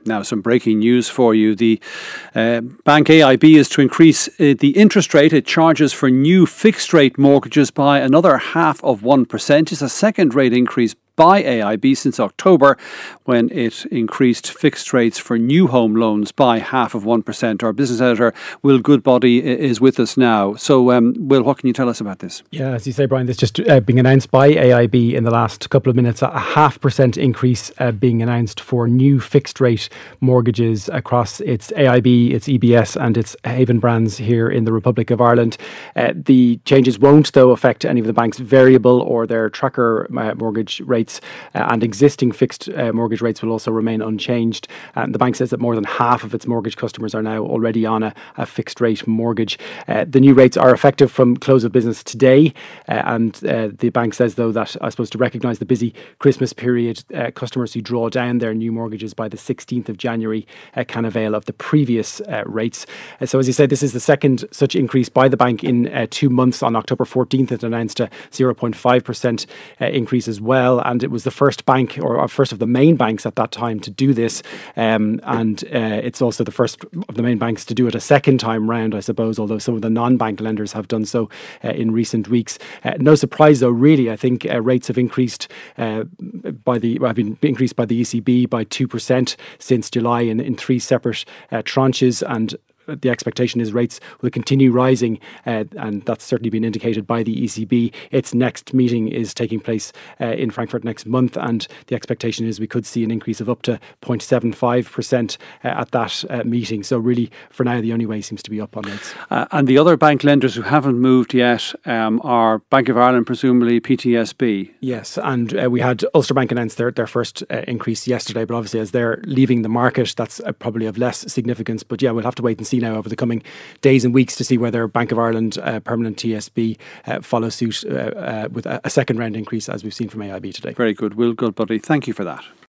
Now, some breaking news for you. The Bank AIB is to increase the interest rate it charges for new fixed-rate mortgages by another 0.5%. It's a second rate increase by AIB since October, when it increased fixed rates for new home loans by 0.5%. Our business editor, Will Goodbody, is with us now. So, Will, what can you tell us about this? Yeah, as you say, Brian, this just being announced by AIB in the last couple of minutes, a 0.5% increase being announced for new fixed rate mortgages across its AIB, its EBS and its Haven brands here in the Republic of Ireland. The changes won't, though, affect any of the bank's variable or their tracker mortgage rates. And existing fixed mortgage rates will also remain unchanged. The bank says that more than half of its mortgage customers are now already on a fixed rate mortgage. The new rates are effective from close of business today. And the bank says, though, that I suppose to recognise the busy Christmas period, customers who draw down their new mortgages by the 16th of January can avail of the previous rates. So, as you said, this is the second such increase by the bank in 2 months. On October 14th, it announced a 0.5% increase as well. And it was the first bank, or first of the main banks at that time, to do this. It's also the first of the main banks to do it a second time round, I suppose, although some of the non-bank lenders have done so in recent weeks. No surprise, though, really. I think rates have increased have been increased by the ECB by 2% since July in 3 separate tranches, and the expectation is rates will continue rising, and that's certainly been indicated by the ECB. Its next meeting is taking place in Frankfurt next month, and the expectation is we could see an increase of up to 0.75% at that meeting. So really, for now, the only way seems to be up on rates. And the other bank lenders who haven't moved yet are Bank of Ireland, presumably PTSB. Yes, and we had Ulster Bank announce their first increase yesterday, but obviously as they're leaving the market, that's probably of less significance. But yeah, we'll have to wait and see now over the coming days and weeks to see whether Bank of Ireland, Permanent TSB, follow suit with a second round increase, as we've seen from AIB today. Very good. Will Goodbody, thank you for that.